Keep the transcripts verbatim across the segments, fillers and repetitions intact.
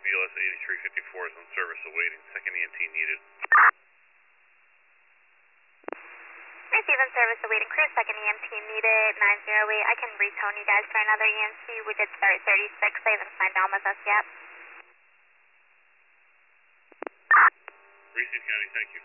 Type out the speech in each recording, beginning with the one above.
L S eighty-three fifty-four is on service awaiting. Second E M T needed. Receiving service awaiting crew, second E M T needed, nine zero eight. I can retone you guys for another E M T. We did start at thirty-six. They haven't signed on with us yet. Receive County, thank you.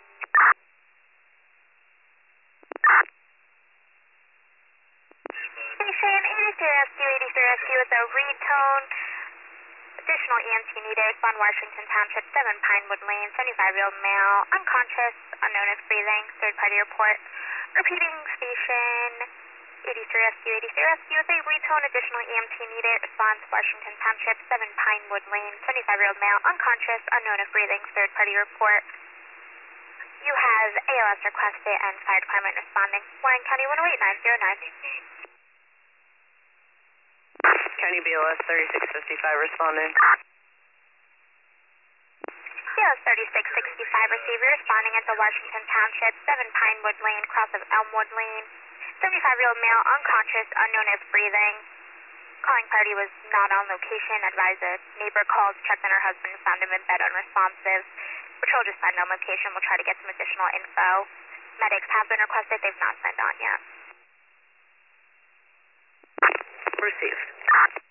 Station eighty-three rescue, eighty-three rescue with a retone. Additional E M T needed, respond Washington Township, seven Pinewood Lane, seventy-five-year-old male, unconscious, unknown if breathing, third-party report. Repeating station eighty-three rescue, eighty-three rescue with a retone, additional E M T needed, response Washington Township, seven Pinewood Lane, seventy-five-year-old male, unconscious, unknown if breathing, third-party report. You have A L S requested and fire department responding. Warren County one oh eight nine zero nine. County B L S thirty-six fifty-five responding. B L S thirty-six sixty-five receiver responding at the Washington Township, seven Pinewood Lane, cross of Elmwood Lane. seventy-five-year-old male, unconscious, unknown if breathing. Calling party was not on location. Advised a neighbor called, checked on her husband, found him in bed unresponsive. Patrol just signed on location. We'll try to get some additional info. Medics have been requested. They've not signed on yet. Received.